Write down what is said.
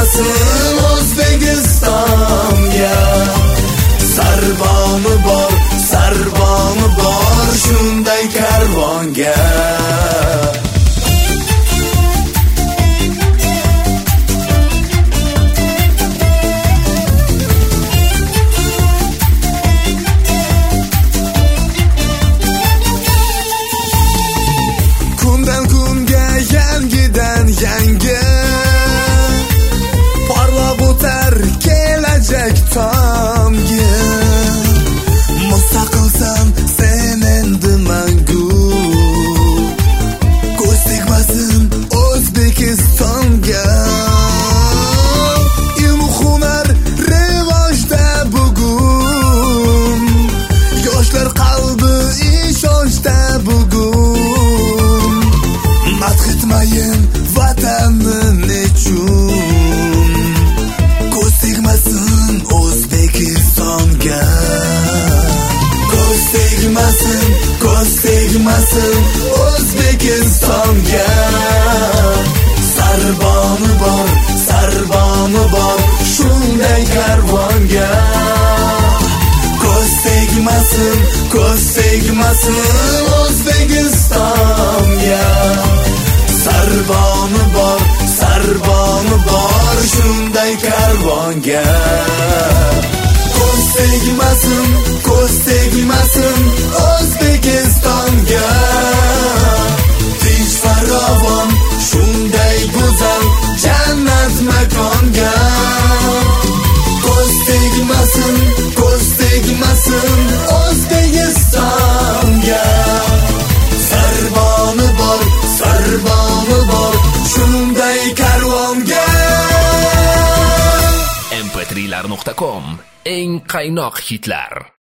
tegmasin O'zbekistonga. Sarboni bor shunday karvonga. Kundan kunga yangidan yangi parlab o'tar kelajak tomga. Mustaqilsan sen endi mangu, ko'z tegmasin O'zbekistonga. Ilm hunar rivojda bugun, yoshlar qalbi ishonchda bugun. Madh etmayin vatanni nechun, ko'z tegmasin O'zbekistonga. Ko'z tegmasin O'zbekistonga. Sarboni bor shunday karvonga. Ko'z tegmasin O'zbekistonga. Sarboni bor shunday karvonga. Ko'z tegmasin O'zbekistonga. Tinch farovon shunday go'zal jannat makonga. Ko'z tegmasin O'zbekistonga. Sarboni bor shunday karvonga. mp3lar.com eng qaynoq hitlar.